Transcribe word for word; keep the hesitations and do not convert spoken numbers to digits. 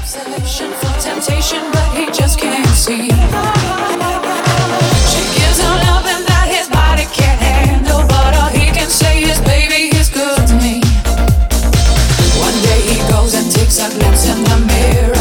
Solution for temptation, but he just can't see. She gives him loving that his body can't handle, but all he can say is, baby, he's good to me. One day he goes and takes a glimpse in the mirror.